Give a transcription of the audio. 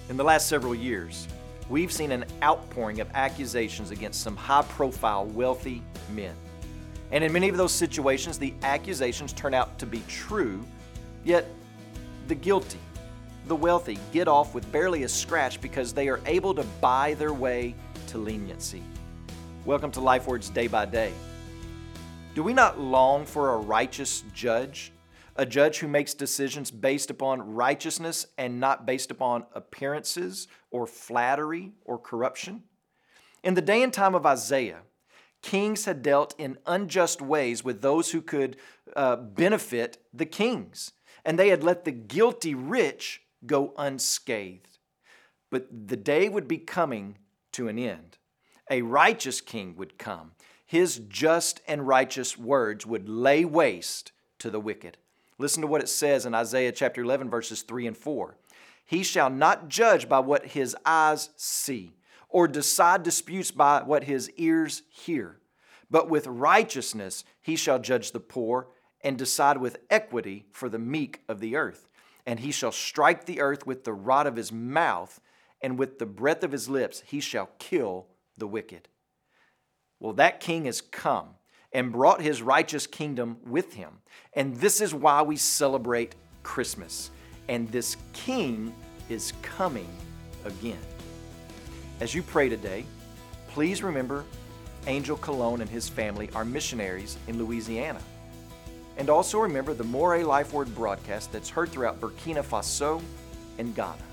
In the last several years, we've seen an outpouring of accusations against some high-profile, wealthy men. And in many of those situations, the accusations turn out to be true, yet the guilty, the wealthy, get off with barely a scratch because they are able to buy their way to leniency. Welcome to LifeWords Day by Day. Do we not long for a righteous judge? A judge who makes decisions based upon righteousness and not based upon appearances or flattery or corruption? In the day and time of Isaiah, kings had dealt in unjust ways with those who could benefit the kings, and they had let the guilty rich go unscathed. But the day would be coming to an end. A righteous king would come. His just and righteous words would lay waste to the wicked. Listen to what it says in Isaiah chapter 11, verses 3 and 4. He shall not judge by what his eyes see, or decide disputes by what his ears hear. But with righteousness he shall judge the poor, and decide with equity for the meek of the earth. And he shall strike the earth with the rod of his mouth, and with the breath of his lips he shall kill the wicked. Well, that king has come and brought his righteous kingdom with him. And this is why we celebrate Christmas. And this king is coming again. As you pray today, please remember Angel Colon and his family are missionaries in Louisiana. And also remember the More Life Word broadcast that's heard throughout Burkina Faso and Ghana.